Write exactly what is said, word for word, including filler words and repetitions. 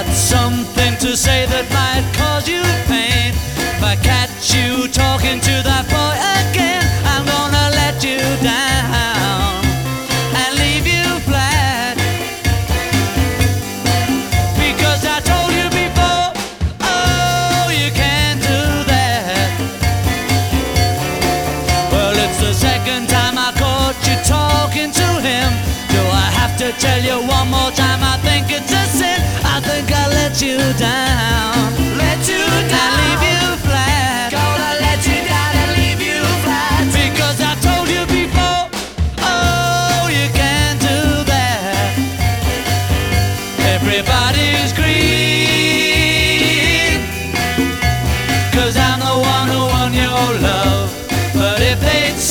got something to say that might cause you pain. If I catch you talking to that boy again, I'm gonna let you down and leave you flat. Because I told you before, oh, you can't do that. Well, it's the second time I caught you talking to him. Do I have to tell you one more time? I think it's a sin. I think I let you down.